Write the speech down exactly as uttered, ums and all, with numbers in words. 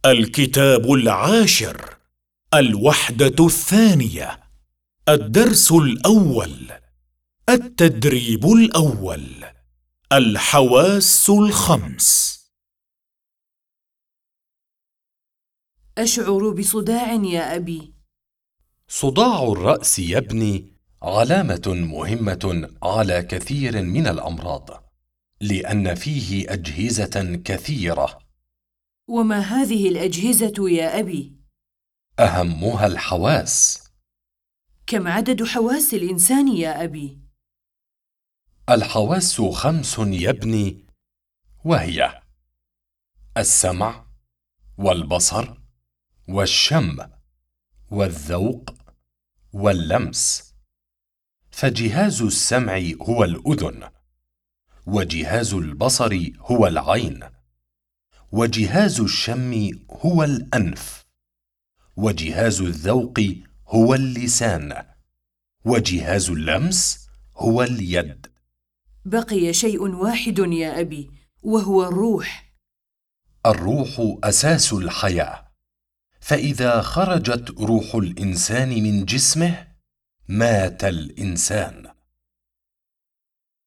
الكتاب العاشر، الوحدة الثانية، الدرس الأول، التدريب الأول، الحواس الخمس. أشعر بصداع يا أبي. صداع الرأس يا ابني علامة مهمة على كثير من الأمراض، لأن فيه أجهزة كثيرة. وما هذه الأجهزة يا أبي؟ أهمها الحواس. كم عدد حواس الإنسان يا أبي؟ الحواس خمس يا ابني، وهي السمع والبصر والشم والذوق واللمس. فجهاز السمع هو الأذن، وجهاز البصر هو العين، وجهاز الشم هو الأنف، وجهاز الذوق هو اللسان، وجهاز اللمس هو اليد. بقي شيء واحد يا أبي، وهو الروح. الروح أساس الحياة، فإذا خرجت روح الإنسان من جسمه مات الإنسان.